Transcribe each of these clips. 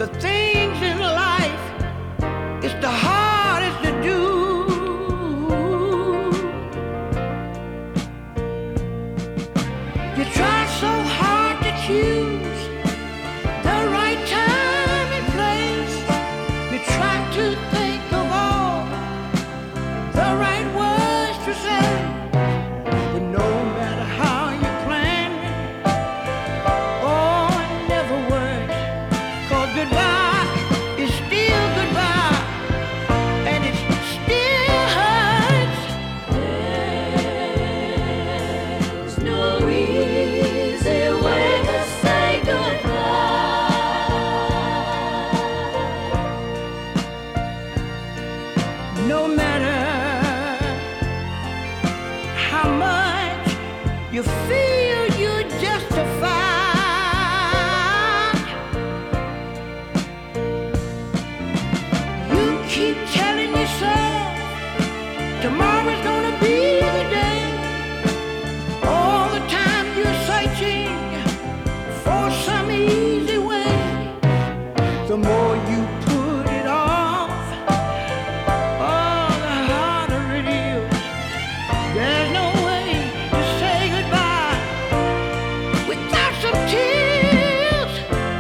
the things in life, it's the hardest to do. You try so hard to choose the right time and place. You try to think of all the right words to say. But no matter how you plan it, oh, it never works. 'Cause goodbye is still goodbye, and it still hurts. There's no easy way to say goodbye. No matter how much you feel you're justified, you keep telling yourself tomorrow's gonna be the day. All the time you're searching for some easy way. The more you put it off, oh, the harder it is. There's no way to say goodbye without some tears.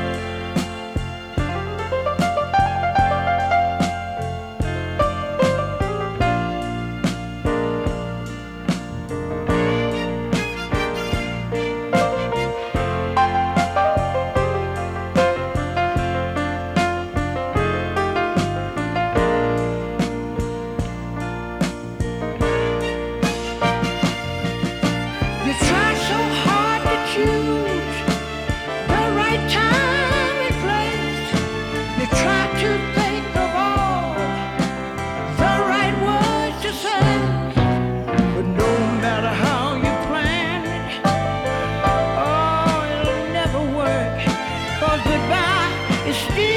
You try so hard to choose the right time and place. You try to think of all the right words to say. But no matter how you plan it, oh, it'll never work. 'Cause goodbye is still